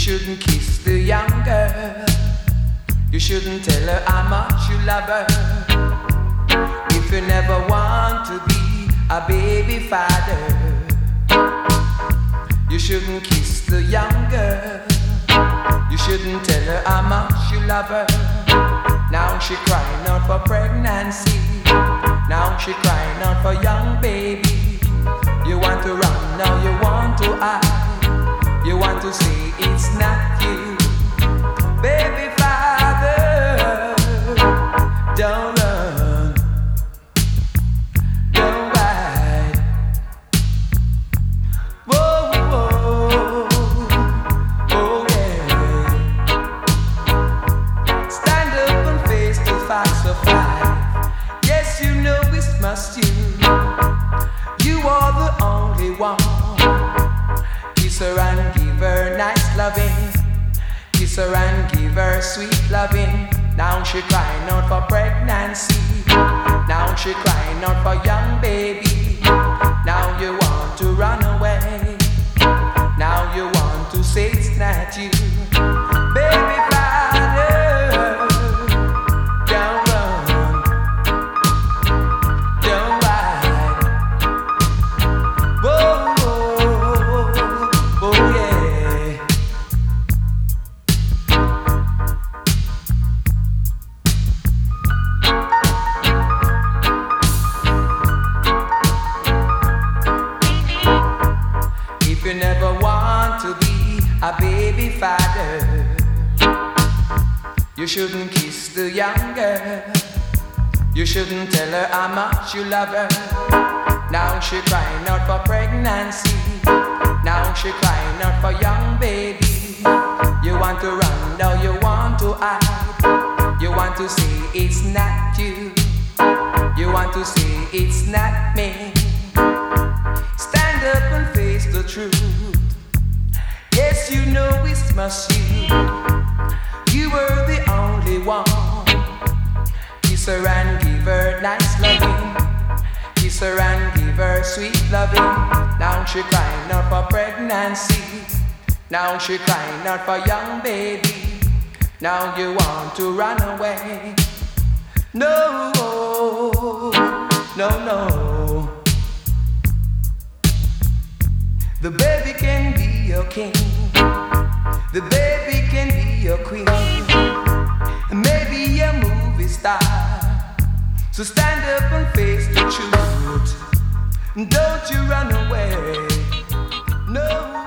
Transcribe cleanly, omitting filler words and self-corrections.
shouldn't kiss the young girl. You shouldn't tell her how much you love her. If you never want to be a baby father, you shouldn't kiss the young girl. You shouldn't tell her how much you love her. Now she crying out for pregnancy. Now she crying out for young baby. You want to run, now you want to hide. You want to say it's not you. Baby father, don't run, don't hide. Whoa, whoa, oh yeah. Stand up and face the facts of life. Yes, you know it's must you. You are the only one. Kiss her and give her nice loving. Kiss her and give her sweet loving. Now she crying out for pregnancy. Now she crying out for young baby. Now you want to run away. Now you want to say it's not you. Baby father, don't run, don't hide. Whoa, oh yeah. If you never want to be a baby father, you shouldn't kiss the young girl. You shouldn't tell her how much you love her. Now she crying out for pregnancy. Now she crying out for young baby. You want to run, now you want to hide. You want to say it's not you. You want to say it's not me. Stand up and face the truth. Yes, you know it's must you. You were the only one. Kiss her and give her nice loving. Kiss her and give her sweet loving. Now she crying out for pregnancy. Now she crying out for young baby. Now you want to run away. No, no, no. The baby can be your king. The baby can be your queen. Maybe a movie star. So stand up and face the truth. Don't you run away. No.